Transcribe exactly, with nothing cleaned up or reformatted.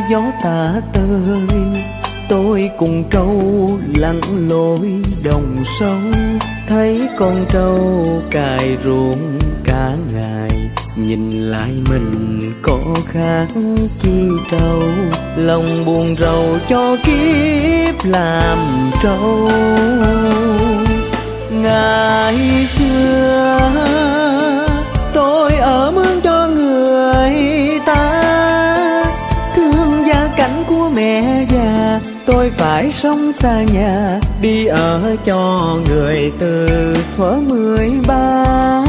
gió tả tơi, tôi cùng trâu lặn lội đồng sông, thấy con trâu cày ruộng cả ngày, nhìn lại mình có khác chi trâu, lòng buồn rầu cho kiếp làm trâu. Ngày xưa tôi ở mướn cho người ta, thương gia cảnh của mẹ già, tôi phải sống xa nhà, đi ở cho người từ thuở mười ba.